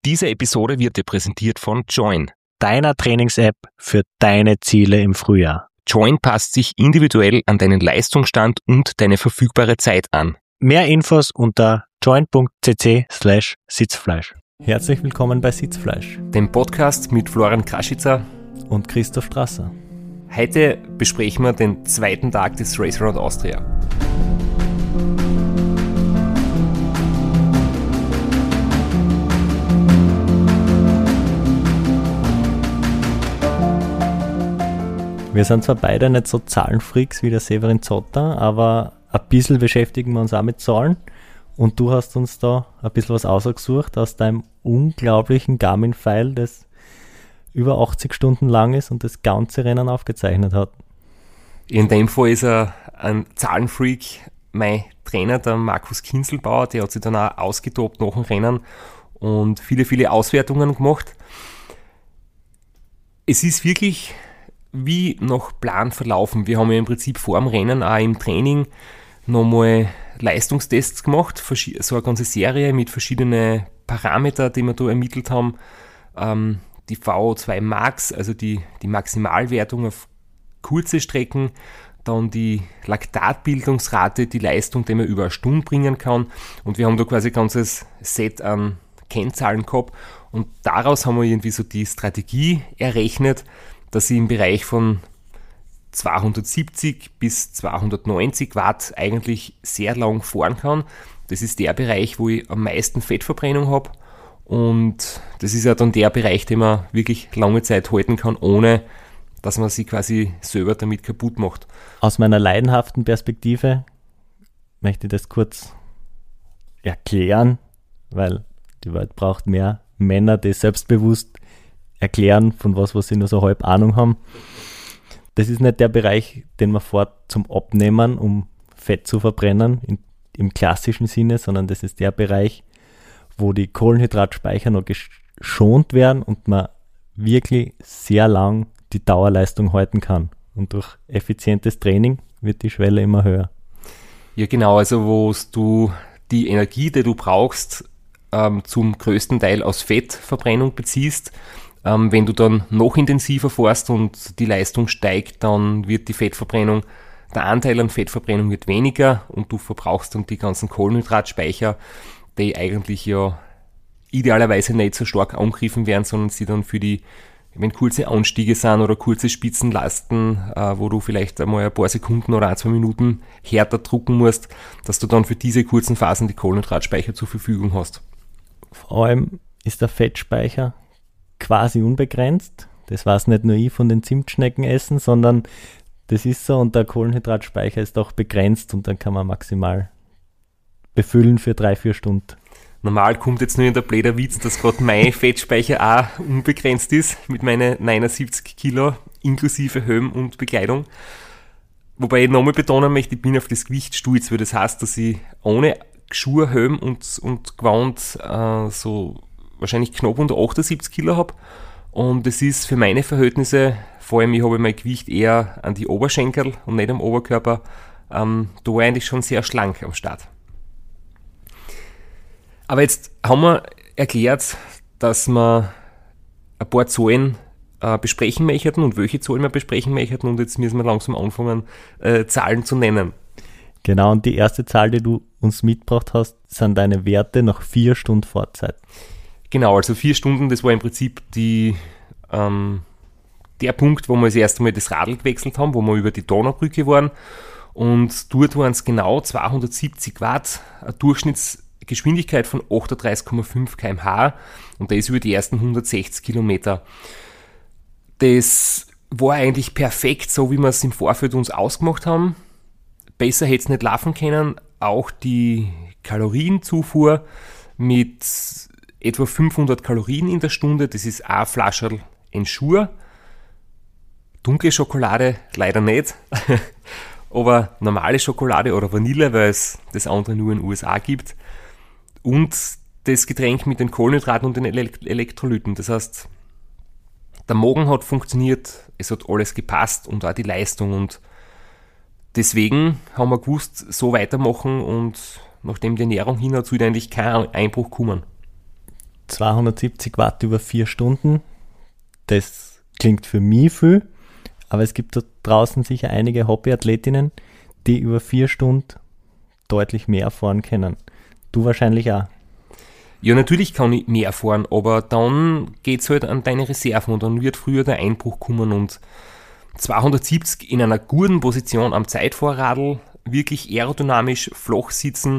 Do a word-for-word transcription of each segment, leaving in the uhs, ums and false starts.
Diese Episode wird dir präsentiert von Join, deiner Trainings-App für deine Ziele im Frühjahr. Join passt sich individuell an deinen Leistungsstand und deine verfügbare Zeit an. Mehr Infos unter join.cc slash Sitzfleisch. Herzlich willkommen bei Sitzfleisch, dem Podcast mit Florian Kraschitzer und Christoph Strasser. Heute besprechen wir den zweiten Tag des Race Around Austria. Wir sind zwar beide nicht so Zahlenfreaks wie der Severin Zotter, aber ein bisschen beschäftigen wir uns auch mit Zahlen. Und du hast uns da ein bisschen was ausgesucht aus deinem unglaublichen Garmin-File, das über achtzig Stunden lang ist und das ganze Rennen aufgezeichnet hat. In dem Fall ist er ein Zahlenfreak, mein Trainer, der Markus Kinzelbauer, der hat sich dann auch ausgetobt nach dem Rennen und viele, viele Auswertungen gemacht. Es ist wirklich wie nach Plan verlaufen. Wir haben ja im Prinzip vor dem Rennen auch im Training nochmal Leistungstests gemacht, so eine ganze Serie mit verschiedenen Parametern, die wir da ermittelt haben. Ähm, die V O zwei Max, also die, die Maximalwertung auf kurze Strecken, dann die Laktatbildungsrate, die Leistung, die man über eine Stunde bringen kann. Und wir haben da quasi ein ganzes Set an Kennzahlen gehabt und daraus haben wir irgendwie so die Strategie errechnet, dass ich im Bereich von zweihundertsiebzig bis zweihundertneunzig Watt eigentlich sehr lang fahren kann. Das ist der Bereich, wo ich am meisten Fettverbrennung habe und das ist ja dann der Bereich, den man wirklich lange Zeit halten kann, ohne dass man sich quasi selber damit kaputt macht. Aus meiner leidenhaften Perspektive möchte ich das kurz erklären, weil die Welt braucht mehr Männer, die selbstbewusst erklären, von was, was sie nur so halb Ahnung haben. Das ist nicht der Bereich, den man fährt zum Abnehmen, um Fett zu verbrennen, in, im klassischen Sinne, sondern das ist der Bereich, wo die Kohlenhydratspeicher noch geschont werden und man wirklich sehr lang die Dauerleistung halten kann. Und durch effizientes Training wird die Schwelle immer höher. Ja genau, also wo du die Energie, die du brauchst, ähm, zum größten Teil aus Fettverbrennung beziehst. Ähm, wenn du dann noch intensiver fährst und die Leistung steigt, dann wird die Fettverbrennung, der Anteil an Fettverbrennung wird weniger und du verbrauchst dann die ganzen Kohlenhydratspeicher, die eigentlich ja idealerweise nicht so stark angegriffen werden, sondern sie dann für die, wenn kurze Anstiege sind oder kurze Spitzenlasten, äh, wo du vielleicht einmal ein paar Sekunden oder ein, zwei Minuten härter drucken musst, dass du dann für diese kurzen Phasen die Kohlenhydratspeicher zur Verfügung hast. Vor allem ist der Fettspeicher quasi unbegrenzt. Das weiß nicht nur ich von den Zimtschnecken essen, sondern das ist so und der Kohlenhydratspeicher ist auch begrenzt und dann kann man maximal befüllen für drei, vier Stunden. Normal kommt jetzt nur in der blöder Witz, dass gerade mein Fettspeicher auch unbegrenzt ist mit meinen neunundsiebzig Kilo inklusive Helm und Bekleidung. Wobei ich nochmal betonen möchte, ich bin auf das Gewicht stolz, weil das heißt, dass ich ohne Schuhe, Helm und, und Gewand äh, so wahrscheinlich knapp unter achtundsiebzig Kilo habe und es ist für meine Verhältnisse, vor allem ich habe mein Gewicht eher an die Oberschenkel und nicht am Oberkörper, ähm, da war eigentlich schon sehr schlank am Start. Aber jetzt haben wir erklärt, dass wir ein paar Zahlen äh, besprechen möchten und welche Zahlen wir besprechen möchten und jetzt müssen wir langsam anfangen, äh, Zahlen zu nennen. Genau, und die erste Zahl, die du uns mitgebracht hast, sind deine Werte nach vier Stunden Fahrzeit. Genau, also vier Stunden, das war im Prinzip die, ähm, der Punkt, wo wir das erste Mal das Radl gewechselt haben, wo wir über die Donaubrücke waren und dort waren es genau zweihundertsiebzig Watt, eine Durchschnittsgeschwindigkeit von achtunddreißig Komma fünf Kilometer pro Stunde und das über die ersten hundertsechzig Kilometer. Das war eigentlich perfekt, so wie wir es im Vorfeld uns ausgemacht haben. Besser hätte es nicht laufen können, auch die Kalorienzufuhr mit etwa fünfhundert Kalorien in der Stunde, das ist eine Flasche Ensure. Dunkle Schokolade leider nicht, aber normale Schokolade oder Vanille, weil es das andere nur in den U S A gibt. Und das Getränk mit den Kohlenhydraten und den Elektrolyten. Das heißt, der Magen hat funktioniert, es hat alles gepasst und auch die Leistung. Und deswegen haben wir gewusst, so weitermachen und nachdem die Ernährung hin hat, sollte eigentlich kein Einbruch kommen. zweihundertsiebzig Watt über vier Stunden, das klingt für mich viel, aber es gibt da draußen sicher einige Hobbyathletinnen, die über vier Stunden deutlich mehr fahren können. Du wahrscheinlich auch. Ja, natürlich kann ich mehr fahren, aber dann geht es halt an deine Reserven und dann wird früher der Einbruch kommen und zweihundertsiebzig in einer guten Position am Zeitfahrradl, wirklich aerodynamisch flach sitzen,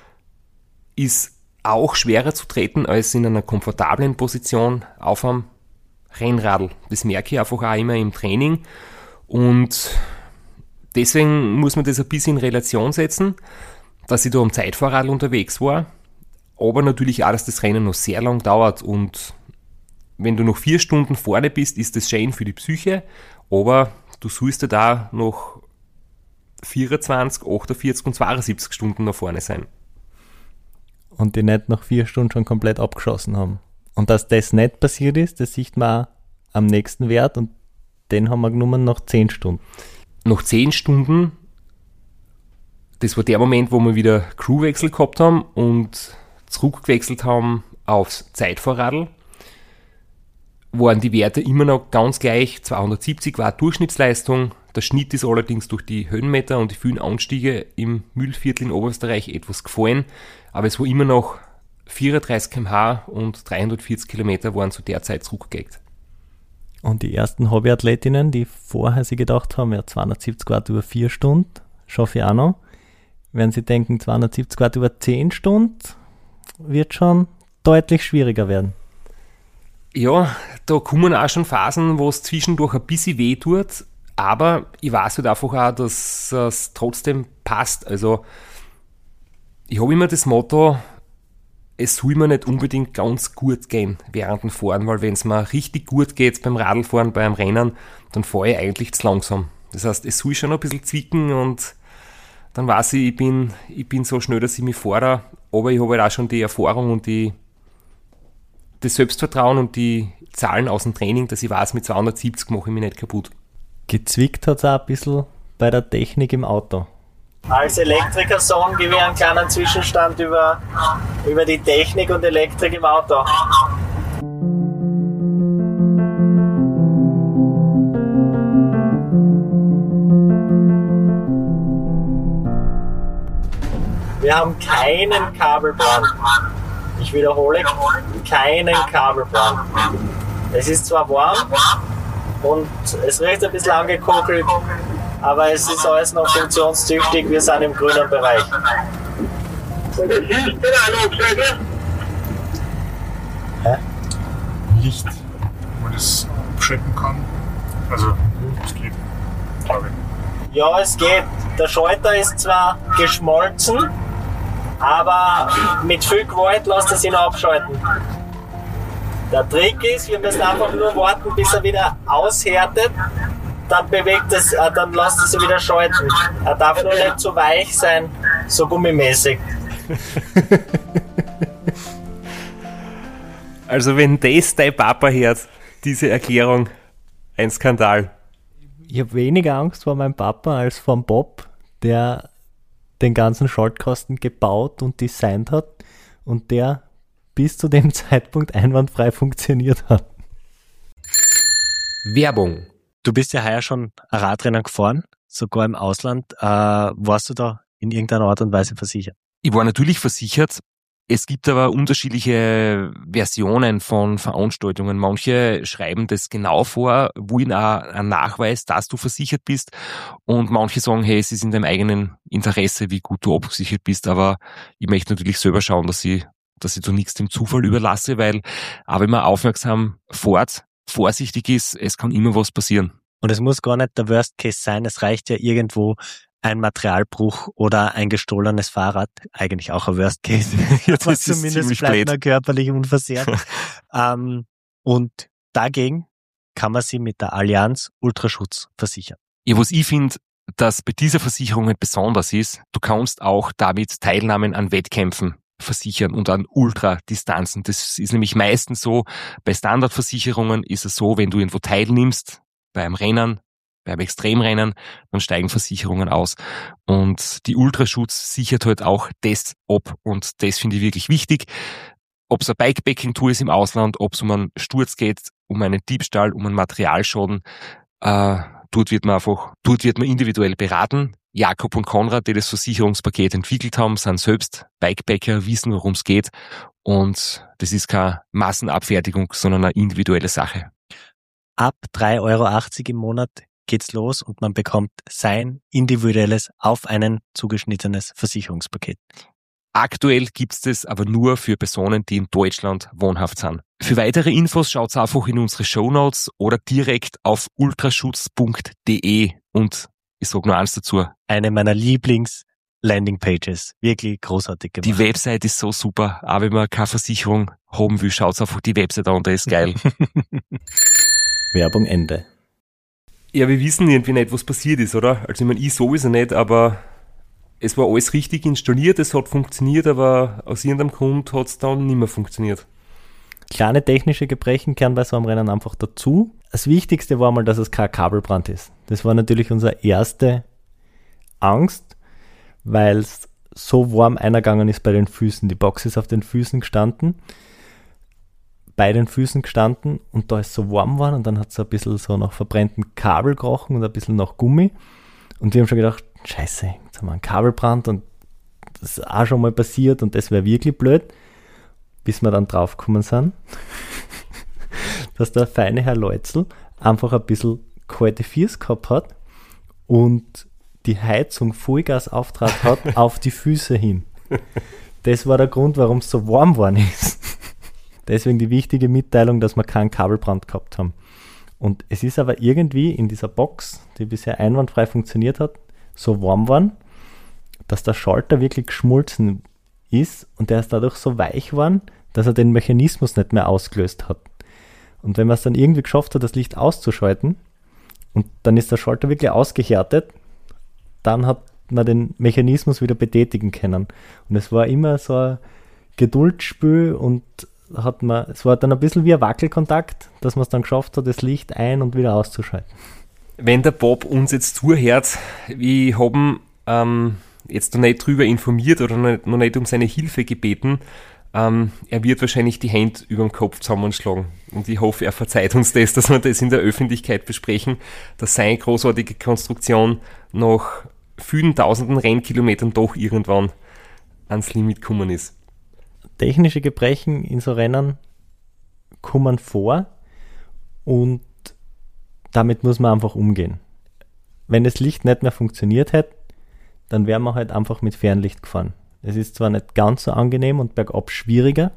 ist auch schwerer zu treten als in einer komfortablen Position auf einem Rennradl. Das merke ich einfach auch immer im Training und deswegen muss man das ein bisschen in Relation setzen, dass ich da am Zeitfahrradl unterwegs war, aber natürlich auch, dass das Rennen noch sehr lang dauert und wenn du noch vier Stunden vorne bist, ist das schön für die Psyche, aber du sollst ja da noch vierundzwanzig, achtundvierzig und zweiundsiebzig Stunden nach vorne sein. Und die nicht nach vier Stunden schon komplett abgeschossen haben. Und dass das nicht passiert ist, das sieht man auch am nächsten Wert und den haben wir genommen nach zehn Stunden. Nach zehn Stunden, das war der Moment, wo wir wieder Crewwechsel gehabt haben und zurückgewechselt haben aufs Zeitfahrradl, waren die Werte immer noch ganz gleich. zweihundertsiebzig war Durchschnittsleistung. Der Schnitt ist allerdings durch die Höhenmeter und die vielen Anstiege im Mühlviertel in Oberösterreich etwas gefallen, aber es war immer noch vierunddreißig Kilometer pro Stunde und dreihundertvierzig Kilometer waren zu der Zeit zurückgelegt. Und die ersten Hobbyathletinnen, die vorher sich gedacht haben, ja zweihundertsiebzig Watt über vier Stunden, schaffe ich auch noch, werden sie denken, zweihundertsiebzig Watt über zehn Stunden wird schon deutlich schwieriger werden. Ja, da kommen auch schon Phasen, wo es zwischendurch ein bisschen weh tut, aber ich weiß halt einfach auch, dass es trotzdem passt. Also ich habe immer das Motto, es soll mir nicht unbedingt ganz gut gehen während dem Fahren, weil wenn es mir richtig gut geht beim Radlfahren, beim Rennen, dann fahre ich eigentlich zu langsam. Das heißt, es soll schon ein bisschen zwicken und dann weiß ich, ich bin, ich bin so schnell, dass ich mich fahre, aber ich habe halt auch schon die Erfahrung und die, das Selbstvertrauen und die Zahlen aus dem Training, dass ich weiß, mit zweihundertsiebzig mache ich mich nicht kaputt. Gezwickt hat es auch ein bisschen bei der Technik im Auto. Als Elektriker-Sohn gebe ich einen kleinen Zwischenstand über, über die Technik und Elektrik im Auto. Wir haben keinen Kabelbrand. Ich wiederhole, keinen Kabelbrand. Es ist zwar warm und es riecht ein bisschen angekokelt, aber es ist alles noch funktionstüchtig, wir sind im grünen Bereich. Hä? Licht, wo man das abschalten kann. Also, es geht, glaube ich. Ja, es geht. Der Schalter ist zwar geschmolzen, aber mit viel Gewalt lässt er sich noch abschalten. Der Trick ist, wir müssen einfach nur warten, bis er wieder aushärtet. Dann bewegt es, äh, dann lässt er sich wieder schalten. Er darf nur nicht zu weich sein, so gummimäßig. Also wenn das dein Papa hört, diese Erklärung, ein Skandal. Ich habe weniger Angst vor meinem Papa als vor dem Bob, der den ganzen Schaltkasten gebaut und designt hat und der bis zu dem Zeitpunkt einwandfrei funktioniert hat. Werbung. Du bist ja heuer schon ein Radrennen gefahren, sogar im Ausland. Äh, warst du da in irgendeiner Art und Weise versichert? Ich war natürlich versichert. Es gibt aber unterschiedliche Versionen von Veranstaltungen. Manche schreiben das genau vor, wollen auch einen Nachweis, dass du versichert bist. Und manche sagen, hey, es ist in deinem eigenen Interesse, wie gut du abgesichert bist. Aber ich möchte natürlich selber schauen, dass ich, dass ich da nichts dem Zufall überlasse, weil auch wenn man aufmerksam fährt, vorsichtig ist, es kann immer was passieren. Und es muss gar nicht der Worst Case sein. Es reicht ja irgendwo ein Materialbruch oder ein gestohlenes Fahrrad, eigentlich auch ein Worst Case. Ja, das aber ist zumindest bleibt blöd. man körperlich unversehrt. ähm, und dagegen kann man sie mit der Allianz Ultraschutz versichern. Ja, was ich finde, dass bei dieser Versicherung halt besonders ist, du kannst auch damit Teilnahmen an Wettkämpfen versichern und an Ultradistanzen. Das ist nämlich meistens so, bei Standardversicherungen ist es so, wenn du irgendwo teilnimmst, beim Rennen, beim Extremrennen, dann steigen Versicherungen aus. Und die Ultraschutz sichert halt auch das ab und das finde ich wirklich wichtig. ob es eine Bikepacking-Tour ist im Ausland, ob es um einen Sturz geht, um einen Diebstahl, um einen Materialschaden, äh, dort wird man einfach, dort wird man individuell beraten. Jakob und Konrad, die das Versicherungspaket entwickelt haben, sind selbst Bikepacker, wissen, worum es geht. Und das ist keine Massenabfertigung, sondern eine individuelle Sache. Ab drei Euro achtzig im Monat geht's los und man bekommt sein individuelles, auf einen zugeschnittenes Versicherungspaket. Aktuell gibt's das aber nur für Personen, die in Deutschland wohnhaft sind. Für weitere Infos schaut's einfach in unsere Shownotes oder direkt auf ultraschutz punkt de und ich sag nur eins dazu. Eine meiner Lieblings-Landingpages. Wirklich großartig gemacht. Die Website ist so super, auch wenn man keine Versicherung haben will, schaut's einfach die Website an, der ist geil. Werbung Ende. Ja, wir wissen irgendwie nicht, was passiert ist, oder? Also ich meine, ich sowieso nicht, aber es war alles richtig installiert, es hat funktioniert, aber aus irgendeinem Grund hat es dann nicht mehr funktioniert. Kleine technische Gebrechen kehren bei so einem Rennen einfach dazu. Das Wichtigste war mal, dass es kein Kabelbrand ist. Das war natürlich unsere erste Angst, weil es so warm eingegangen ist bei den Füßen. Die Box ist auf den Füßen gestanden, bei den Füßen gestanden und da ist so warm war und dann hat es ein bisschen so nach verbrennten Kabel gerochen und ein bisschen nach Gummi. Und wir haben schon gedacht, scheiße, jetzt haben wir einen Kabelbrand und das ist auch schon mal passiert und das wäre wirklich blöd, bis wir dann draufgekommen sind, dass der feine Herr Leutzl einfach ein bisschen kalte Füße gehabt hat und die Heizung Vollgas auftrat hat auf die Füße hin. Das war der Grund, warum es so warm geworden ist. Deswegen die wichtige Mitteilung, dass wir keinen Kabelbrand gehabt haben. Und es ist aber irgendwie in dieser Box, die bisher einwandfrei funktioniert hat, so warm geworden, dass der Schalter wirklich geschmolzen ist und der ist dadurch so weich geworden, dass er den Mechanismus nicht mehr ausgelöst hat. Und wenn man es dann irgendwie geschafft hat, das Licht auszuschalten und dann ist der Schalter wirklich ausgehärtet, dann hat man den Mechanismus wieder betätigen können. Und es war immer so ein Geduldsspiel und hat man, es war dann ein bisschen wie ein Wackelkontakt, dass man es dann geschafft hat, das Licht ein- und wieder auszuschalten. Wenn der Bob uns jetzt zuhört, wir haben ähm, jetzt noch nicht drüber informiert oder noch nicht, noch nicht um seine Hilfe gebeten, ähm, er wird wahrscheinlich die Hände über dem Kopf zusammenschlagen. Und ich hoffe, er verzeiht uns das, dass wir das in der Öffentlichkeit besprechen, dass seine großartige Konstruktion nach vielen tausenden Rennkilometern doch irgendwann ans Limit gekommen ist. Technische Gebrechen in so Rennen kommen vor und damit muss man einfach umgehen. Wenn das Licht nicht mehr funktioniert hätte, dann wären wir halt einfach mit Fernlicht gefahren. Es ist zwar nicht ganz so angenehm und bergab schwieriger,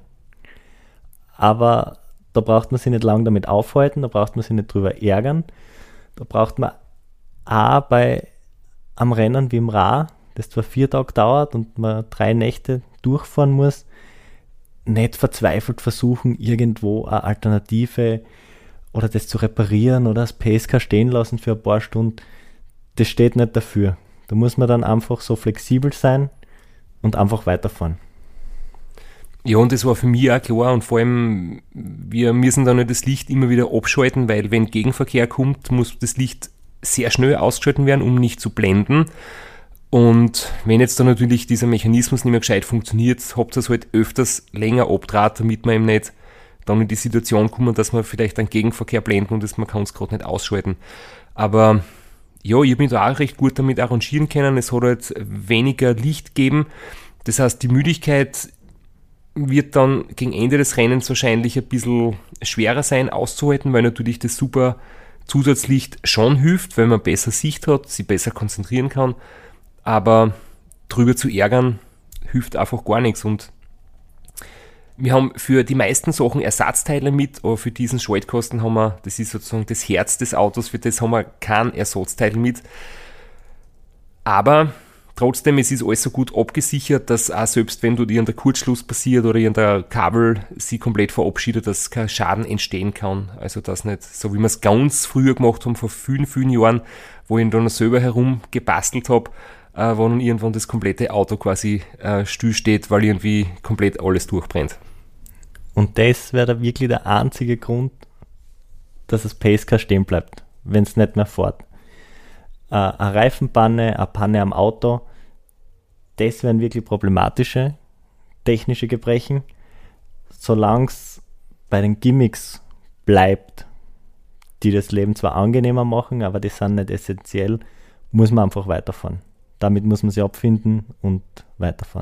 aber da braucht man sich nicht lange damit aufhalten, da braucht man sich nicht drüber ärgern. Da braucht man auch bei am Rennen wie im Ra, das zwar vier Tage dauert und man drei Nächte durchfahren muss, nicht verzweifelt versuchen, irgendwo eine Alternative oder das zu reparieren oder das Pacecar stehen lassen für ein paar Stunden. Das steht nicht dafür. Da muss man dann einfach so flexibel sein und einfach weiterfahren. Ja, und das war für mich auch klar und vor allem, wir müssen dann nicht das Licht immer wieder abschalten, weil wenn Gegenverkehr kommt, muss das Licht sehr schnell ausgeschalten werden, um nicht zu blenden. Und wenn jetzt dann natürlich dieser Mechanismus nicht mehr gescheit funktioniert, habt ihr es halt öfters länger abdraht, damit man eben nicht dann in die Situation kommen, dass man vielleicht einen Gegenverkehr blenden und das, man kann es gerade nicht ausschalten. Aber ja, ich habe mich da auch recht gut damit arrangieren können. Es hat halt weniger Licht gegeben. Das heißt, die Müdigkeit wird dann gegen Ende des Rennens wahrscheinlich ein bisschen schwerer sein auszuhalten, weil natürlich das super Zusatzlicht schon hilft, weil man besser Sicht hat, sich besser konzentrieren kann. Aber drüber zu ärgern, hilft einfach gar nichts. Und wir haben für die meisten Sachen Ersatzteile mit, aber für diesen Schaltkasten haben wir, das ist sozusagen das Herz des Autos, für das haben wir kein Ersatzteil mit. Aber trotzdem, es ist alles so gut abgesichert, dass auch selbst wenn dort irgendein Kurzschluss passiert oder irgendein Kabel sich komplett verabschiedet, dass kein Schaden entstehen kann. Also das nicht, so wie wir es ganz früher gemacht haben, vor vielen, vielen Jahren, wo ich dann selber herum gebastelt habe, äh, wo dann irgendwann das komplette Auto quasi äh, still steht, weil irgendwie komplett alles durchbrennt. Und das wäre da wirklich der einzige Grund, dass das Pacecar stehen bleibt, wenn es nicht mehr fährt. Äh, eine Reifenpanne, eine Panne am Auto, das wären wirklich problematische technische Gebrechen. solange es bei den Gimmicks bleibt, die das Leben zwar angenehmer machen, aber die sind nicht essentiell, muss man einfach weiterfahren. Damit muss man sich abfinden und weiterfahren.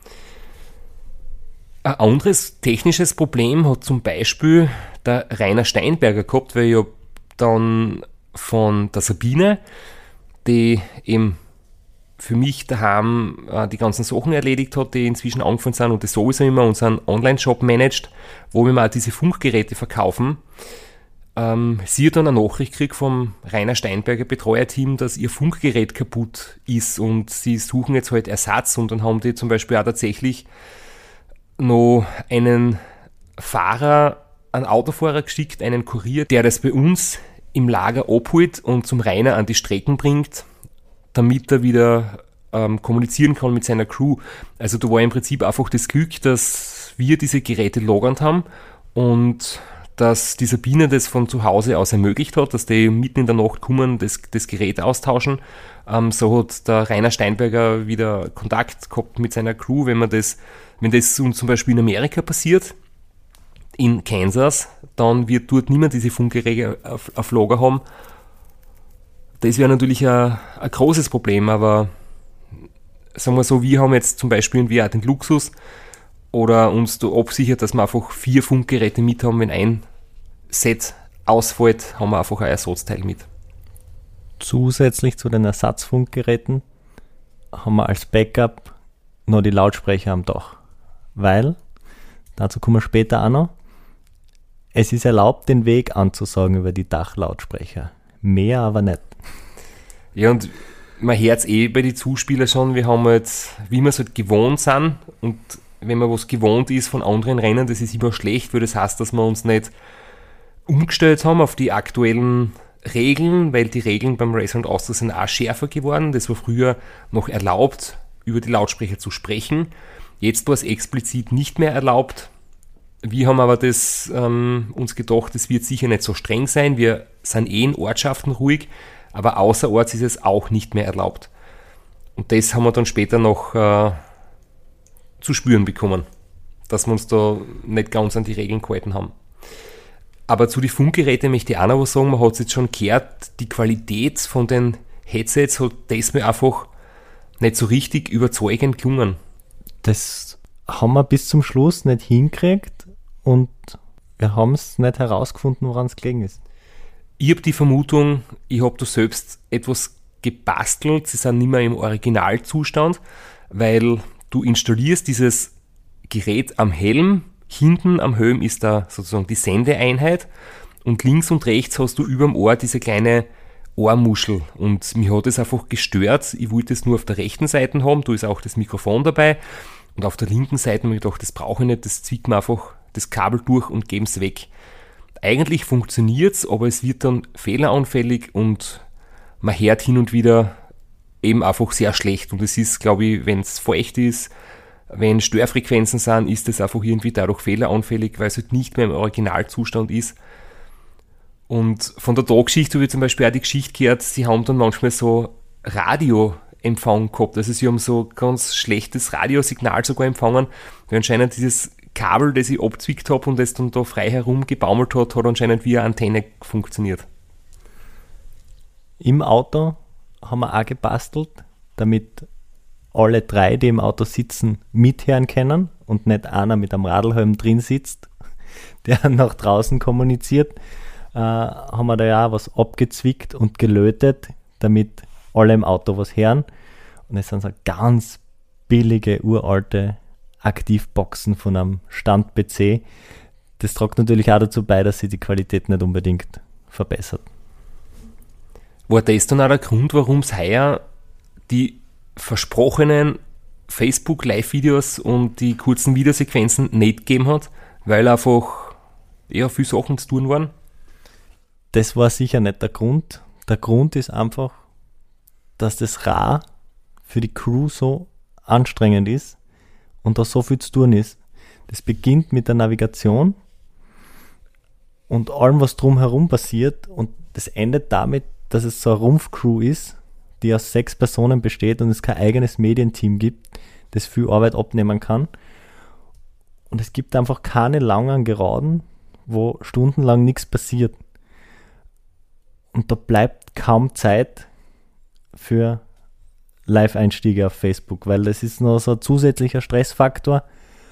Ein anderes technisches Problem hat zum Beispiel der Rainer Steinberger gehabt, weil ja dann von der Sabine, die eben für mich daheim äh, die ganzen Sachen erledigt hat, die inzwischen angefangen sind und die sowieso immer unseren Online-Shop managt, wo wir mal diese Funkgeräte verkaufen. Ähm, sie hat dann eine Nachricht gekriegt vom Rainer Steinberger Betreuerteam, dass ihr Funkgerät kaputt ist und sie suchen jetzt halt Ersatz, und dann haben die zum Beispiel auch tatsächlich noch einen Fahrer, einen Autofahrer geschickt, einen Kurier, der das bei uns im Lager abholt und zum Rainer an die Strecken bringt, damit er wieder ähm, kommunizieren kann mit seiner Crew. Also da war im Prinzip einfach das Glück, dass wir diese Geräte lagernd haben und dass die Sabine das von zu Hause aus ermöglicht hat, dass die mitten in der Nacht kommen, das, das Gerät austauschen. Ähm, so hat der Rainer Steinberger wieder Kontakt gehabt mit seiner Crew, wenn man das, wenn das uns zum Beispiel in Amerika passiert, in Kansas, dann wird dort niemand diese Funkgeräte auf, auf Lager haben. Das wäre natürlich ein, ein großes Problem, aber sagen wir so, wir haben jetzt zum Beispiel wir auch den Luxus oder uns da absichert, dass wir einfach vier Funkgeräte mit haben. Wenn ein Set ausfällt, haben wir einfach ein Ersatzteil mit. Zusätzlich zu den Ersatzfunkgeräten haben wir als Backup noch die Lautsprecher am Dach, weil, dazu kommen wir später auch noch, es ist erlaubt, den Weg anzusagen über die Dachlautsprecher. Mehr aber nicht. Ja, und man hört es eh bei den Zuspielern schon, wir haben jetzt, wie wir es halt gewohnt sind, und wenn man was gewohnt ist von anderen Rennen, das ist immer schlecht, weil das heißt, dass wir uns nicht umgestellt haben auf die aktuellen Regeln, weil die Regeln beim Race Around Austria sind auch schärfer geworden. Das war früher noch erlaubt, über die Lautsprecher zu sprechen. Jetzt war es explizit nicht mehr erlaubt. Wir haben aber das ähm, uns gedacht, es wird sicher nicht so streng sein. Wir sind eh in Ortschaften ruhig, aber außerorts ist es auch nicht mehr erlaubt. Und das haben wir dann später noch äh, zu spüren bekommen, dass wir uns da nicht ganz an die Regeln gehalten haben. Aber zu den Funkgeräten möchte ich auch noch was sagen. Man hat es jetzt schon gehört, die Qualität von den Headsets hat das mir einfach nicht so richtig überzeugend gelungen. Das haben wir bis zum Schluss nicht hingekriegt und wir haben es nicht herausgefunden, woran es gelegen ist. Ich habe die Vermutung, ich habe da selbst etwas gebastelt. Sie sind nicht mehr im Originalzustand, weil du installierst dieses Gerät am Helm. Hinten am Helm ist da sozusagen die Sendeeinheit und links und rechts hast du über dem Ohr diese kleine Ohrmuschel, und mich hat es einfach gestört. Ich wollte es nur auf der rechten Seite haben, da ist auch das Mikrofon dabei, und auf der linken Seite habe ich gedacht, das brauche ich nicht, das zieht mir einfach das Kabel durch und geben es weg. Eigentlich funktioniert es, aber es wird dann fehleranfällig und man hört hin und wieder eben einfach sehr schlecht, und es ist, glaube ich, wenn es feucht ist, wenn Störfrequenzen sind, ist es einfach irgendwie dadurch fehleranfällig, weil es halt nicht mehr im Originalzustand ist. Und von der Taggeschichte habe ich zum Beispiel auch die Geschichte gehört, sie haben dann manchmal so Radioempfang gehabt. Also sie haben so ganz schlechtes Radiosignal sogar empfangen, weil anscheinend dieses Kabel, das ich abzwickt habe und das dann da frei herum gebaumelt hat, hat anscheinend wie eine Antenne funktioniert. Im Auto haben wir auch gebastelt, damit alle drei, die im Auto sitzen, mithören können und nicht einer mit einem Radlhelm drin sitzt, der nach draußen kommuniziert, äh, haben wir da ja auch was abgezwickt und gelötet, damit alle im Auto was hören. Und es sind so ganz billige, uralte Aktivboxen von einem Stand-P C. Das trägt natürlich auch dazu bei, dass sich die Qualität nicht unbedingt verbessert. War das dann auch der Grund, warum es heuer die versprochenen Facebook-Live-Videos und die kurzen Videosequenzen nicht gegeben hat, weil einfach ja, viele Sachen zu tun waren? Das war sicher nicht der Grund. Der Grund ist einfach, dass das R A für die Crew so anstrengend ist und da so viel zu tun ist. Das beginnt mit der Navigation und allem, was drumherum passiert, und das endet damit, dass es so eine Rumpfcrew ist, die aus sechs Personen besteht und es kein eigenes Medienteam gibt, das viel Arbeit abnehmen kann. Und es gibt einfach keine langen Geraden, wo stundenlang nichts passiert. Und da bleibt kaum Zeit für Live-Einstiege auf Facebook, weil das ist noch so ein zusätzlicher Stressfaktor.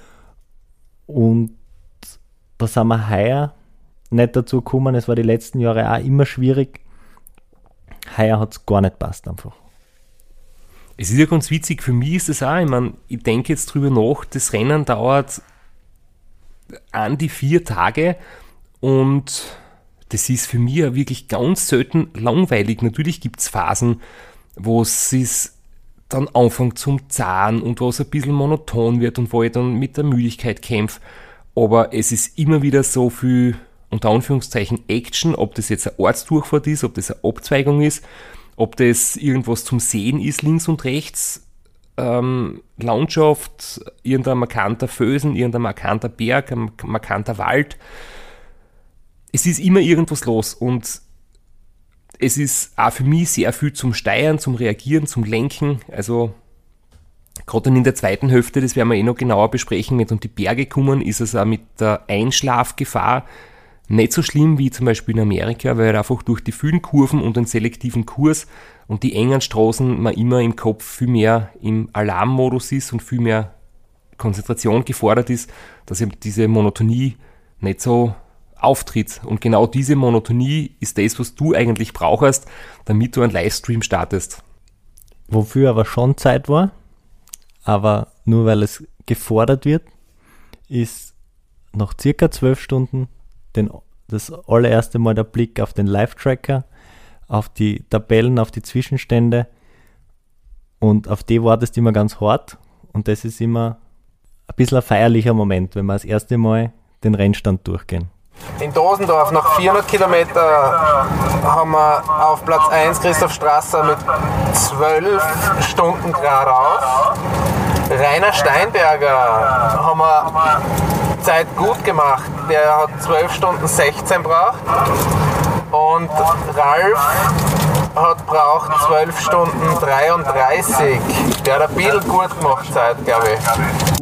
Und da sind wir heuer nicht dazu gekommen. Es war die letzten Jahre auch immer schwierig. Heuer hat es gar nicht passt einfach. Es ist ja ganz witzig, für mich ist es auch, ich meine, ich denke jetzt drüber nach, das Rennen dauert an die vier Tage und das ist für mich ja wirklich ganz selten langweilig. Natürlich gibt es Phasen, wo es ist dann anfängt zum Zahn und wo es ein bisschen monoton wird und wo ich dann mit der Müdigkeit kämpfe. Aber es ist immer wieder so viel, unter Anführungszeichen, Action, ob das jetzt eine Ortsdurchfahrt ist, ob das eine Abzweigung ist, ob das irgendwas zum Sehen ist, links und rechts, ähm, Landschaft, irgendein markanter Felsen, irgendein markanter Berg, ein markanter Wald. Es ist immer irgendwas los und es ist auch für mich sehr viel zum Steuern, zum Reagieren, zum Lenken. Also gerade dann in der zweiten Hälfte, das werden wir eh noch genauer besprechen, wenn es um die Berge kommen, ist es auch mit der Einschlafgefahr nicht so schlimm wie zum Beispiel in Amerika, weil einfach durch die vielen Kurven und den selektiven Kurs und die engen Straßen man immer im Kopf viel mehr im Alarmmodus ist und viel mehr Konzentration gefordert ist, dass eben diese Monotonie nicht so auftritt. Und genau diese Monotonie ist das, was du eigentlich brauchst, damit du einen Livestream startest. Wofür aber schon Zeit war, aber nur weil es gefordert wird, ist nach circa zwölf Stunden den, das allererste Mal der Blick auf den Live-Tracker, auf die Tabellen, auf die Zwischenstände, und auf die wartest du immer ganz hart, und das ist immer ein bisschen ein feierlicher Moment, wenn wir das erste Mal den Rennstand durchgehen. In Dosendorf, nach vierhundert Kilometer, haben wir auf Platz eins Christoph Strasser mit zwölf Stunden geradeaus. Rainer Steinberger haben wir Zeit gut gemacht. Der hat zwölf Stunden sechzehn braucht. Und Ralf hat braucht zwölf Stunden dreiunddreißig. Der hat ein bisschen gut gemacht Zeit, glaube ich.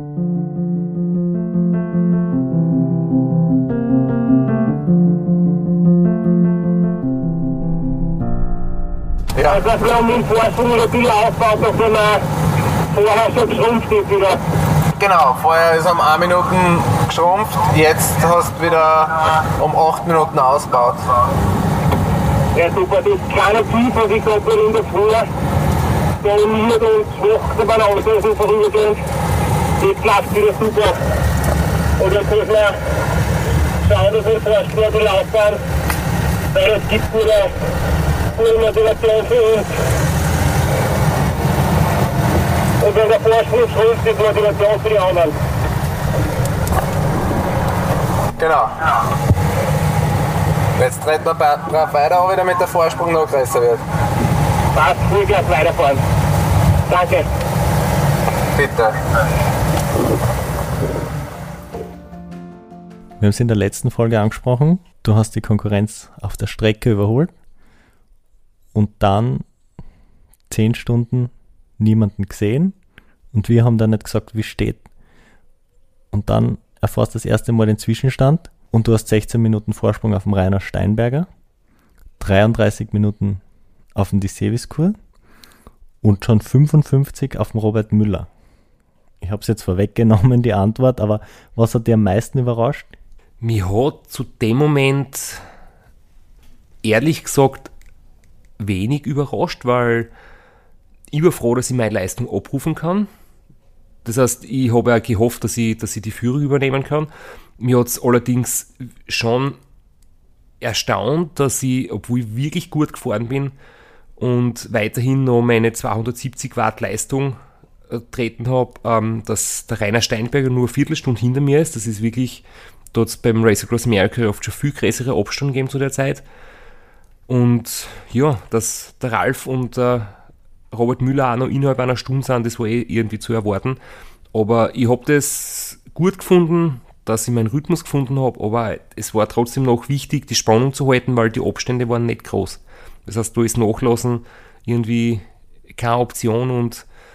Ja. Also wir haben im Vorsprung ein bisschen aufgebaut, nachdem wir vorher schon geschrumpft ist wieder. Genau, vorher ist um eine Minute geschrumpft, jetzt hast du wieder um acht Minuten ausgebaut. Ja super, das kleine Tief, was ich gesagt habe in der Früh, dominiert und schwach beim Auslösen vorübergehend, das klappt wieder super. Und jetzt müssen wir schauen, dass wir den Vorsprung ein bisschen aufbauen, weil es gibt wieder Motivation für uns. Und wenn der Vorsprung schrumpft, ist Motivation für die anderen. Genau. Jetzt treten wir brav weiter, auch wieder damit der Vorsprung noch größer wird. Passt, Vollgas weiterfahren. Danke. Bitte. Wir haben es in der letzten Folge angesprochen. Du hast die Konkurrenz auf der Strecke überholt. Und dann zehn Stunden niemanden gesehen, und wir haben dann nicht gesagt, wie es steht. Und dann erfährst du das erste Mal den Zwischenstand, und du hast sechzehn Minuten Vorsprung auf dem Rainer Steinberger, dreiunddreißig Minuten auf dem Diseviskur und schon fünfundfünfzig auf dem Robert Müller. Ich habe es jetzt vorweggenommen, die Antwort, aber was hat dir am meisten überrascht? Mich hat zu dem Moment ehrlich gesagt wenig überrascht, weil ich war froh, dass ich meine Leistung abrufen kann. Das heißt, ich habe auch gehofft, dass ich, dass ich die Führung übernehmen kann. Mir hat es allerdings schon erstaunt, dass ich, obwohl ich wirklich gut gefahren bin und weiterhin noch meine zweihundertsiebzig Watt Leistung äh, treten habe, ähm, dass der Rainer Steinberger nur eine Viertelstunde hinter mir ist. Das ist wirklich, da hat es beim Race Across America oft schon viel größere Abstand gegeben zu der Zeit. Und ja, dass der Ralf und der Robert Müller auch noch innerhalb einer Stunde sind, das war eh irgendwie zu erwarten. Aber ich habe das gut gefunden, dass ich meinen Rhythmus gefunden habe, aber es war trotzdem noch wichtig, die Spannung zu halten, weil die Abstände waren nicht groß. Das heißt, da ist Nachlassen irgendwie keine Option, und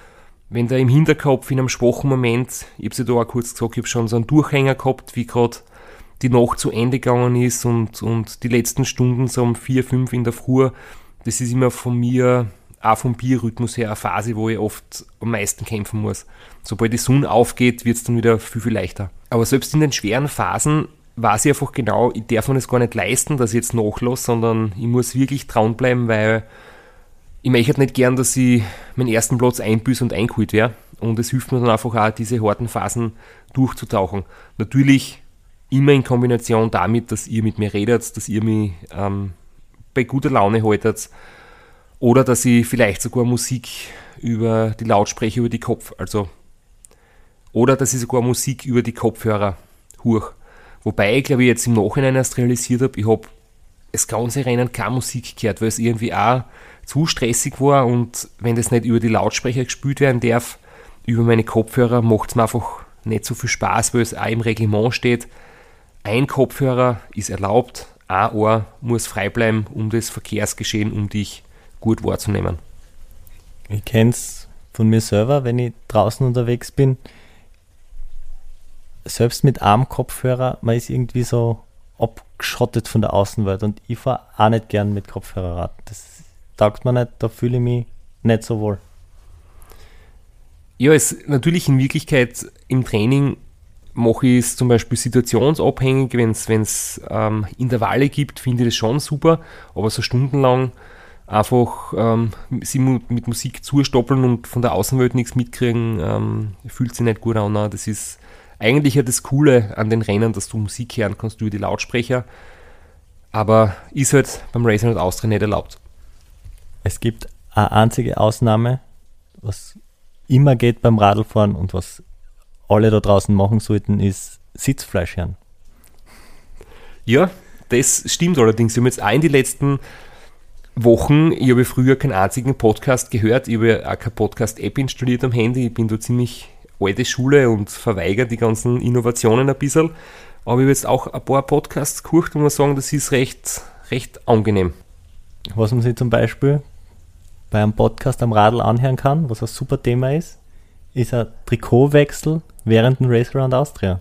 wenn da im Hinterkopf in einem schwachen Moment, ich habe es ja da auch kurz gesagt, ich habe schon so einen Durchhänger gehabt, wie gerade die Nacht zu Ende gegangen ist und, und die letzten Stunden so um vier, fünf in der Früh, das ist immer von mir, auch vom Biorhythmus her, eine Phase, wo ich oft am meisten kämpfen muss. Sobald die Sonne aufgeht, wird es dann wieder viel, viel leichter. Aber selbst in den schweren Phasen weiß ich einfach genau, ich darf mir das gar nicht leisten, dass ich jetzt nachlasse, sondern ich muss wirklich dranbleiben, weil ich möchte nicht gern, dass ich meinen ersten Platz einbüße und eingeholt werde. Und es hilft mir dann einfach auch, diese harten Phasen durchzutauchen. Natürlich immer in Kombination damit, dass ihr mit mir redet, dass ihr mich ähm, bei guter Laune haltet oder dass ich vielleicht sogar Musik über die Lautsprecher, über die Kopf, also oder dass ich sogar Musik über die Kopfhörer höre. Wobei ich glaube ich jetzt im Nachhinein erst realisiert habe, ich habe das ganze Rennen keine Musik gehört, weil es irgendwie auch zu stressig war und wenn das nicht über die Lautsprecher gespielt werden darf, über meine Kopfhörer, macht es mir einfach nicht so viel Spaß, weil es auch im Reglement steht, ein Kopfhörer ist erlaubt, ein Ohr muss frei bleiben, um das Verkehrsgeschehen um dich gut wahrzunehmen. Ich kenne es von mir selber, wenn ich draußen unterwegs bin, selbst mit einem Kopfhörer, man ist irgendwie so abgeschottet von der Außenwelt und ich fahre auch nicht gern mit Kopfhörerrad. Das taugt mir nicht, da fühle ich mich nicht so wohl. Ja, es natürlich in Wirklichkeit im Training mache ich es zum Beispiel situationsabhängig, wenn es ähm, Intervalle gibt, finde ich das schon super, aber so stundenlang einfach ähm, sie mit Musik zustoppeln und von der Außenwelt nichts mitkriegen, ähm, fühlt sich nicht gut an. Das ist eigentlich ja das Coole an den Rennen, dass du Musik hören kannst über die Lautsprecher, aber ist halt beim Racing und Austria nicht erlaubt. Es gibt eine einzige Ausnahme, was immer geht beim Radlfahren und was alle da draußen machen sollten, ist Sitzfleisch hören. Ja, das stimmt allerdings. Ich habe jetzt auch in den letzten Wochen, ich habe früher keinen einzigen Podcast gehört, ich habe auch keine Podcast-App installiert am Handy, ich bin da ziemlich alte Schule und verweigere die ganzen Innovationen ein bisschen, aber ich habe jetzt auch ein paar Podcasts gehört und muss sagen, das ist recht, recht angenehm. Was man sich zum Beispiel bei einem Podcast am Radl anhören kann, was ein super Thema ist, ist ein Trikotwechsel während dem Race Around Austria.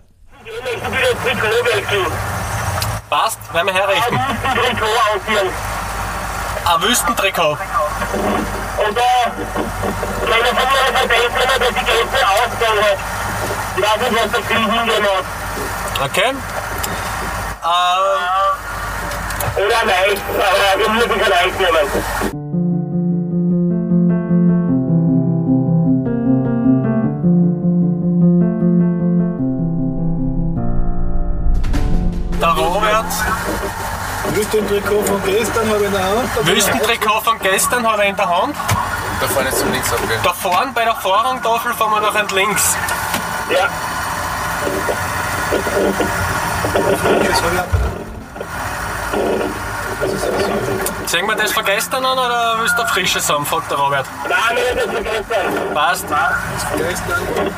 Passt, werden wir herrichten. Ein Wüstentrikot. Und da, meine Familie verdenkt mir, dass die Gäste ausgehen. Ich weiß nicht, was der Krieg hingehen hat. Okay. Ähm. Oder nein, aber wir müssen es leicht nehmen. Der Robert. Wüstentrikot von gestern habe ich in der Hand. Wüstentrikot von gestern hat er in der Hand. Da vorne zum links abgehen. Da vorne bei der Vorrangtafel fahren wir nach links. Ja. Sehen wir das von gestern an oder willst du ein frisches haben, fragt der Robert? Nein, nicht das von gestern. Passt. Das von gestern.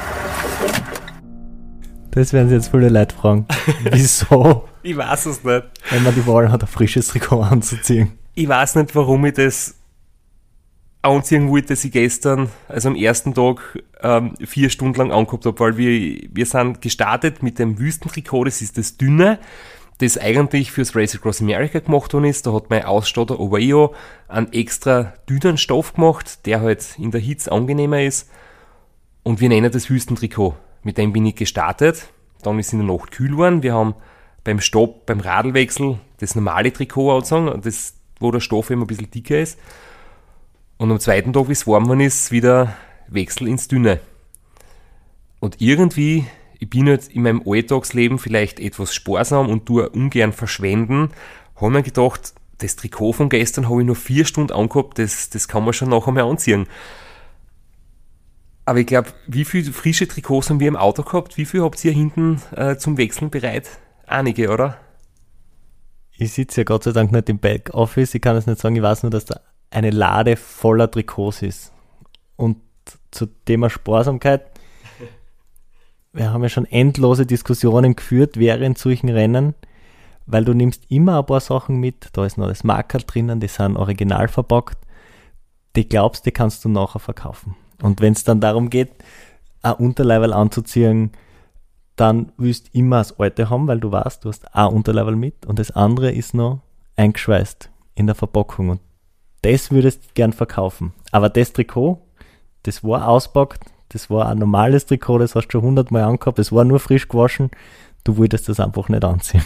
Das werden sich jetzt viele Leute fragen. Wieso? Ich weiß es nicht. Wenn man die Wahl hat, ein frisches Trikot anzuziehen. Ich weiß nicht, warum ich das anziehen wollte, dass ich gestern, also am ersten Tag, ähm, vier Stunden lang angehabt habe, weil wir, wir sind gestartet mit dem Wüstentrikot, das ist das dünne, das eigentlich fürs Race Across America gemacht worden ist. Da hat mein Ausstatter Oveo einen extra dünnen Stoff gemacht, der halt in der Hitze angenehmer ist. Und wir nennen das Wüstentrikot. Mit dem bin ich gestartet, dann ist es in der Nacht kühl geworden. Wir haben beim Stopp, beim Radlwechsel das normale Trikot angezogen, das, wo der Stoff immer ein bisschen dicker ist. Und am zweiten Tag, wie es warm geworden ist, wieder Wechsel ins Dünne. Und irgendwie, ich bin halt in meinem Alltagsleben vielleicht etwas sparsam und tue ungern verschwenden, habe mir gedacht, das Trikot von gestern habe ich nur vier Stunden angehabt, das, das kann man schon nachher mal anziehen. Aber ich glaube, wie viele frische Trikots haben wir im Auto gehabt? Wie viel habt ihr hinten äh, zum Wechseln bereit? Einige, oder? Ich sitze ja Gott sei Dank nicht im Backoffice, ich kann es nicht sagen, ich weiß nur, dass da eine Lade voller Trikots ist. Und zu Thema Sparsamkeit, wir haben ja schon endlose Diskussionen geführt während solchen Rennen, weil du nimmst immer ein paar Sachen mit, da ist noch das Markerl drinnen, die sind original verpackt, die glaubst, die kannst du nachher verkaufen. Und wenn es dann darum geht, ein Unterleiberl anzuziehen, dann willst du immer das alte haben, weil du weißt, du hast ein Unterleiberl mit und das andere ist noch eingeschweißt in der Verpackung. Und das würdest du gern verkaufen. Aber das Trikot, das war auspackt, das war ein normales Trikot, das hast du schon hundertmal angehabt, das war nur frisch gewaschen, du wolltest das einfach nicht anziehen.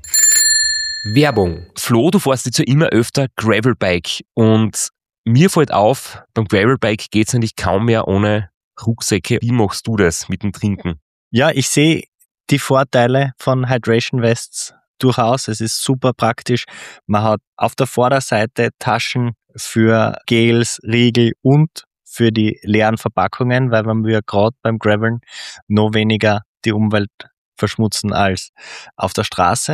Werbung. Flo, du fährst jetzt ja immer öfter Gravelbike und mir fällt auf, beim Gravelbike geht es eigentlich kaum mehr ohne Rucksäcke. Wie machst du das mit dem Trinken? Ja, ich sehe die Vorteile von Hydration Vests durchaus. Es ist super praktisch. Man hat auf der Vorderseite Taschen für Gels, Riegel und für die leeren Verpackungen, weil man ja gerade beim Graveln noch weniger die Umwelt verschmutzen als auf der Straße.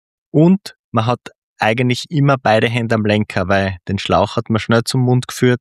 Und man hat eigentlich immer beide Hände am Lenker, weil den Schlauch hat man schnell zum Mund geführt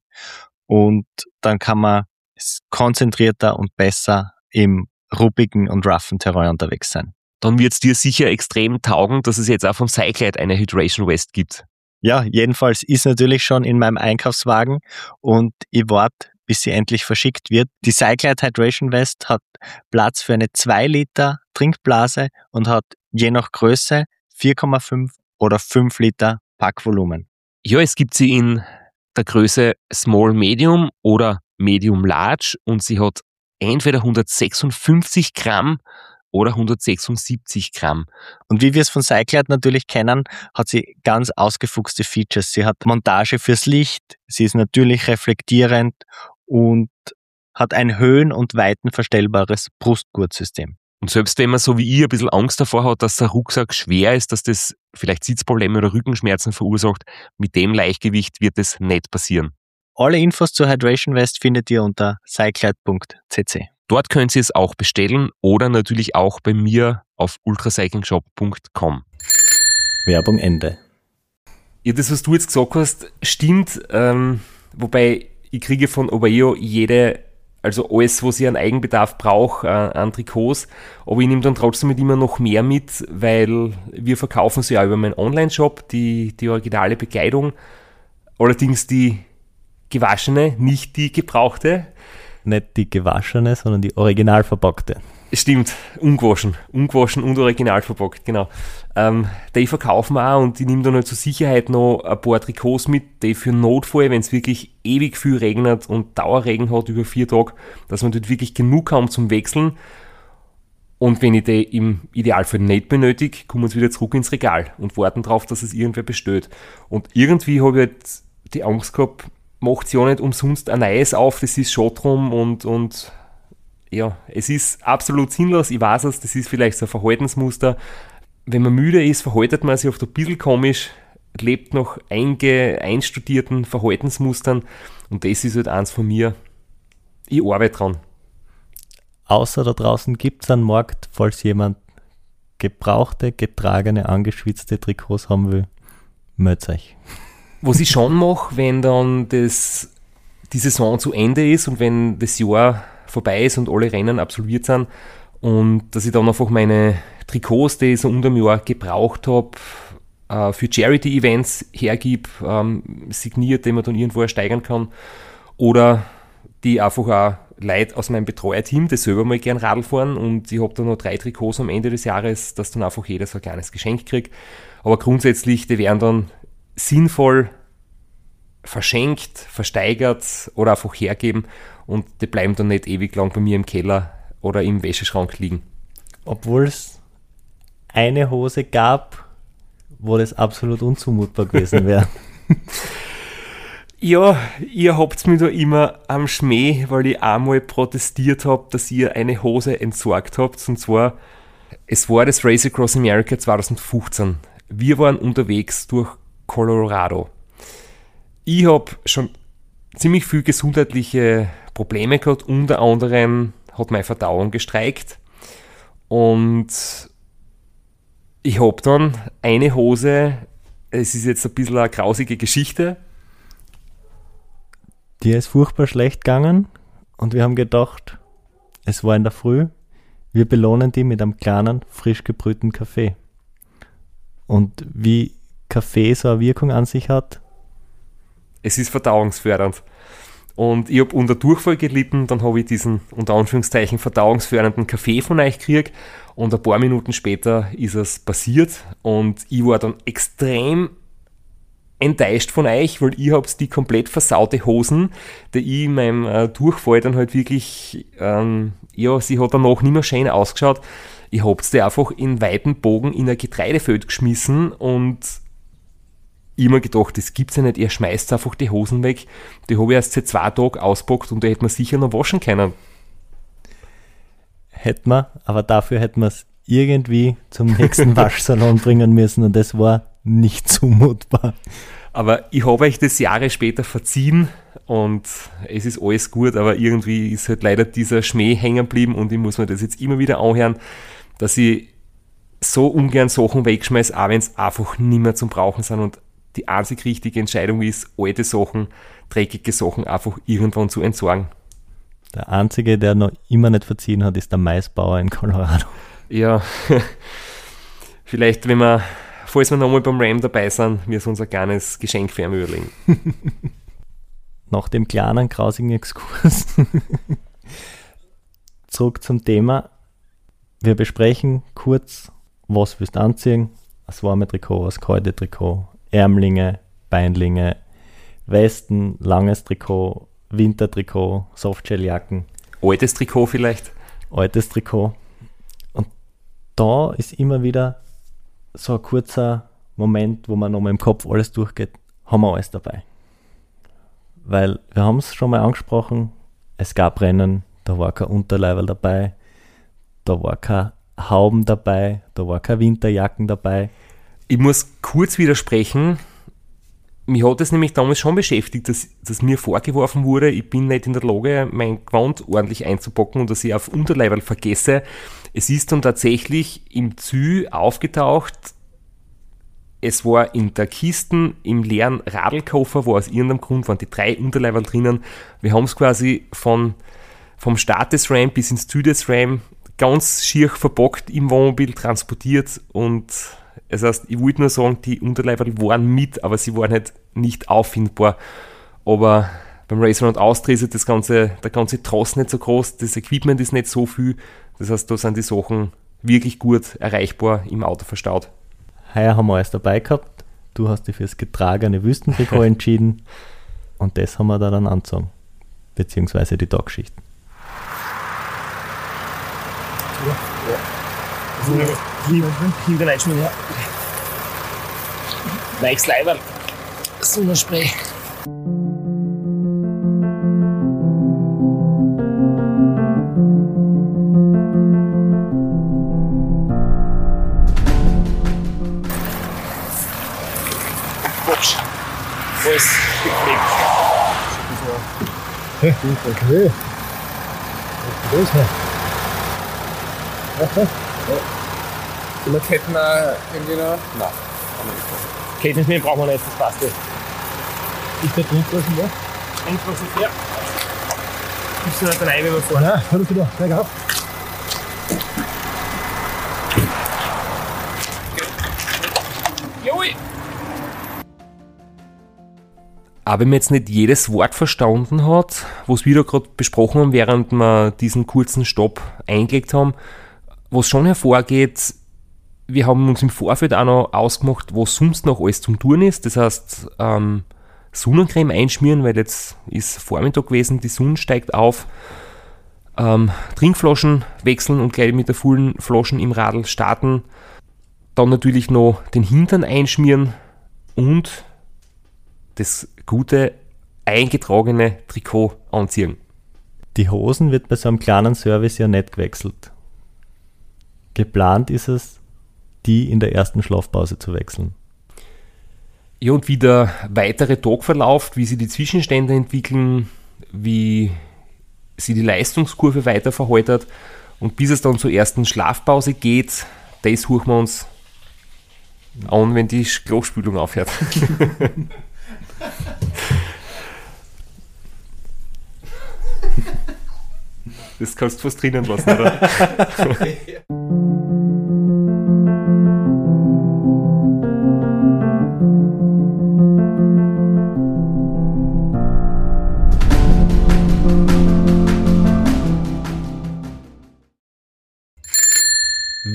und dann kann man konzentrierter und besser im ruppigen und roughen Terrain unterwegs sein. Dann wird es dir sicher extrem taugen, dass es jetzt auch vom Cyclide eine Hydration Vest gibt. Ja, jedenfalls ist natürlich schon in meinem Einkaufswagen und ich warte, bis sie endlich verschickt wird. Die Cyclide Hydration Vest hat Platz für eine zwei Liter Trinkblase und hat je nach Größe vier Komma fünf oder fünf Liter Packvolumen. Ja, es gibt sie in der Größe Small Medium oder Medium Large und sie hat entweder hundertsechsundfünfzig Gramm oder hundertsechsundsiebzig Gramm. Und wie wir es von Cyclide natürlich kennen, hat sie ganz ausgefuchste Features. Sie hat Montage fürs Licht, sie ist natürlich reflektierend und hat ein höhen- und weitenverstellbares Brustgurtsystem. Und selbst wenn man so wie ich ein bisschen Angst davor hat, dass der Rucksack schwer ist, dass das vielleicht Sitzprobleme oder Rückenschmerzen verursacht, mit dem Leichtgewicht wird es nicht passieren. Alle Infos zur Hydration Vest findet ihr unter cyclide punkt c c. Dort könnt ihr es auch bestellen oder natürlich auch bei mir auf ultracyclingshop punkt com. Werbung Ende. Ja, das, was du jetzt gesagt hast, stimmt. Ähm, wobei ich kriege von Obeo jede, also alles, was ich an Eigenbedarf brauche, äh, an Trikots. Aber ich nehme dann trotzdem mit immer noch mehr mit, weil wir verkaufen sie ja über meinen Online-Shop, die, die originale Bekleidung. Allerdings die gewaschene, nicht die gebrauchte. Nicht die gewaschene, sondern die original verpackte. Stimmt, ungewaschen. Ungewaschen und original verpackt, genau. Ähm, die verkaufen wir auch und ich nehme dann halt zur Sicherheit noch ein paar Trikots mit, die für Notfall, wenn es wirklich ewig viel regnet und Dauerregen hat über vier Tage, dass man dort wirklich genug haben zum Wechseln. Und wenn ich die im Idealfall nicht benötige, kommen sie wieder zurück ins Regal und warten darauf, dass es irgendwer bestellt. Und irgendwie habe ich halt die Angst gehabt, macht ja nicht umsonst ein neues auf, das ist schon drum und, und ja, es ist absolut sinnlos, ich weiß es, das ist vielleicht so ein Verhaltensmuster. Wenn man müde ist, verhaltet man sich oft ein bisschen komisch, lebt nach einge, einstudierten Verhaltensmustern und das ist halt eins von mir. Ich arbeite dran. Außer da draußen gibt es einen Markt, falls jemand gebrauchte, getragene, angeschwitzte Trikots haben will, meldet euch. Was ich schon mache, wenn dann das, die Saison zu Ende ist und wenn das Jahr vorbei ist und alle Rennen absolviert sind und dass ich dann einfach meine Trikots, die ich so unter dem Jahr gebraucht habe, äh, für Charity-Events hergib, ähm, signiert, die man dann irgendwo ersteigern kann oder die einfach auch Leute aus meinem Betreuerteam, die selber mal gern Radl fahren und ich habe dann noch drei Trikots am Ende des Jahres, dass dann einfach jeder so ein kleines Geschenk kriegt. Aber grundsätzlich, die werden dann sinnvoll verschenkt, versteigert oder einfach hergeben und die bleiben dann nicht ewig lang bei mir im Keller oder im Wäscheschrank liegen. Obwohl es eine Hose gab, wo das absolut unzumutbar gewesen wäre. Ja, ihr habt mich da immer am Schmäh, weil ich einmal protestiert habe, dass ihr eine Hose entsorgt habt. Und zwar, es war das Race Across America zwanzig fünfzehn. Wir waren unterwegs durch Colorado. Ich habe schon ziemlich viel gesundheitliche Probleme gehabt, unter anderem hat meine Verdauung gestreikt und ich habe dann eine Hose, es ist jetzt ein bisschen eine grausige Geschichte. Dir ist furchtbar schlecht gegangen und wir haben gedacht, es war in der Früh, wir belohnen die mit einem kleinen, frisch gebrühten Kaffee. Und wie Kaffee so eine Wirkung an sich hat? Es ist verdauungsfördernd. Und ich habe unter Durchfall gelitten, dann habe ich diesen, unter Anführungszeichen, verdauungsfördernden Kaffee von euch gekriegt und ein paar Minuten später ist es passiert und ich war dann extrem enttäuscht von euch, weil ihr habt die komplett versaute Hosen, die ich in meinem äh, Durchfall dann halt wirklich, ähm, ja, sie hat danach nicht mehr schön ausgeschaut. Ich hab's die einfach in weiten Bogen in ein Getreidefeld geschmissen und immer gedacht, das gibt's ja nicht, ihr schmeißt einfach die Hosen weg. Die habe ich erst seit zwei Tagen auspackt und die hätte man sicher noch waschen können. Hätten wir, aber dafür hätten wir es irgendwie zum nächsten Waschsalon bringen müssen und das war nicht zumutbar. Aber ich habe euch das Jahre später verziehen und es ist alles gut, aber irgendwie ist halt leider dieser Schmäh hängen geblieben und ich muss mir das jetzt immer wieder anhören, dass ich so ungern Sachen wegschmeiße, auch wenn es einfach nicht mehr zum Brauchen sind und die einzig richtige Entscheidung ist, alte Sachen, dreckige Sachen einfach irgendwann zu entsorgen. Der Einzige, der noch immer nicht verziehen hat, ist der Maisbauer in Colorado. Ja, vielleicht, wenn wir, falls wir nochmal beim Ram dabei sind, wir uns ein kleines Geschenk für ihn überlegen. Nach dem kleinen, grausigen Exkurs zurück zum Thema. Wir besprechen kurz, was willst du anziehen, das warme Trikot, das kalte Trikot, Ärmlinge, Beinlinge, Westen, langes Trikot, Wintertrikot, Softshelljacken. Altes Trikot vielleicht? Altes Trikot. Und da ist immer wieder so ein kurzer Moment, wo man nochmal im Kopf alles durchgeht, haben wir alles dabei. Weil wir haben es schon mal angesprochen, es gab Rennen, da war kein Unterleiberl dabei, da war kein Hauben dabei, da war keine Winterjacken dabei. Ich muss kurz widersprechen. Mich hat es nämlich damals schon beschäftigt, dass, dass mir vorgeworfen wurde, ich bin nicht in der Lage, mein Gewand ordentlich einzupacken und dass ich auf Unterleiberl vergesse. Es ist dann tatsächlich im Zü aufgetaucht. Es war in der Kiste, im leeren Radlkoffer, wo aus irgendeinem Grund waren die drei Unterleiberl drinnen. Wir haben es quasi von, vom Start des Ram bis ins Zü des Ram ganz schier verpackt im Wohnmobil transportiert und das heißt, ich wollte nur sagen, die Unterleiberl waren mit, aber sie waren halt nicht auffindbar. Aber beim Race Around Austria ist das ganze, der ganze Tross nicht so groß, das Equipment ist nicht so viel. Das heißt, da sind die Sachen wirklich gut erreichbar im Auto verstaut. Heuer haben wir alles dabei gehabt. Du hast dich fürs getragene Wüstentrikot entschieden und das haben wir da dann angezogen. Beziehungsweise die Tagschichten. Ja. Ja. Hinter reinschmieren, ja. Weichs Leiberl. Sonnenspray. Box. Alles geklebt. Hä? Okay. Was ist das? Aha. Wir Ketten irgendwie noch? Nein. Kettenschmier brauchen wir nicht, das passt nicht. Ist der Trinkflaschen da? Trinkflaschen, ja. Gibst du nicht rein, wenn wir fahren? Nein, hör du da, steig auf. Joi! Aber wenn man jetzt nicht jedes Wort verstanden hat, was wir da gerade besprochen haben, während wir diesen kurzen Stopp eingelegt haben, was schon hervorgeht, wir haben uns im Vorfeld auch noch ausgemacht, was sonst noch alles zum Tun ist. Das heißt, ähm, Sonnencreme einschmieren, weil jetzt ist Vormittag gewesen, die Sonne steigt auf. Ähm, Trinkflaschen wechseln und gleich mit der vollen Flaschen im Radl starten. Dann natürlich noch den Hintern einschmieren und das gute, eingetragene Trikot anziehen. Die Hosen wird bei so einem kleinen Service ja nicht gewechselt. Geplant ist es, die in der ersten Schlafpause zu wechseln. Ja, und wie der weitere Tag verläuft, wie sich die Zwischenstände entwickeln, wie sich die Leistungskurve weiter verhält und bis es dann zur ersten Schlafpause geht, das suchen wir uns an, wenn die Klospülung aufhört. Das kannst du fast drinnen lassen, oder?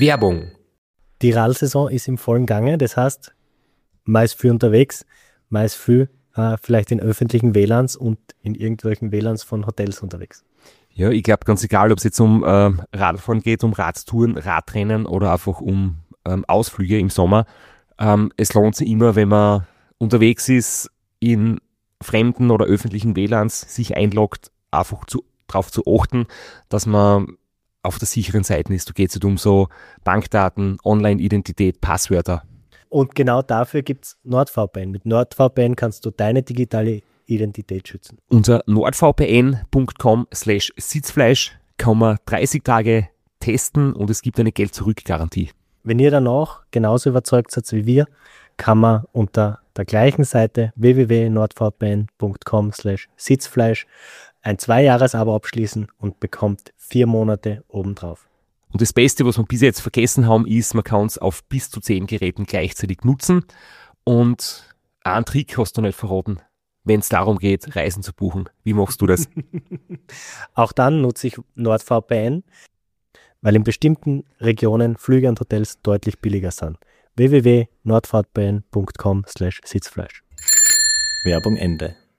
Werbung. Die Radlsaison ist im vollen Gange, das heißt, man ist viel unterwegs, man ist viel äh, vielleicht in öffentlichen W L A Ns und in irgendwelchen W L A Ns von Hotels unterwegs. Ja, ich glaube ganz egal, ob es jetzt um äh, Radfahren geht, um Radtouren, Radrennen oder einfach um ähm, Ausflüge im Sommer. Ähm, es lohnt sich immer, wenn man unterwegs ist, in fremden oder öffentlichen W L A Ns sich einloggt, einfach zu, darauf zu achten, dass man auf der sicheren Seite ist. Da geht es nicht um so Bankdaten, Online-Identität, Passwörter. Und genau dafür gibt es NordVPN. Mit NordVPN kannst du deine digitale Identität schützen. Unter nordvpn punkt com slash sitzfleisch kann man dreißig Tage testen und es gibt eine Geld-Zurück-Garantie. Wenn ihr danach genauso überzeugt seid wie wir, kann man unter der gleichen Seite w w w punkt nordvpn punkt com slash sitzfleisch ein Zwei-Jahres-Abo abschließen und bekommt vier Monate obendrauf. Und das Beste, was wir bis jetzt vergessen haben, ist, man kann es auf bis zu zehn Geräten gleichzeitig nutzen. Und einen Trick hast du nicht verraten, wenn es darum geht, Reisen zu buchen. Wie machst du das? Auch dann nutze ich NordVPN, weil in bestimmten Regionen Flüge und Hotels deutlich billiger sind. w w w punkt nordvpn punkt com slash sitzfleisch. Werbung Ende.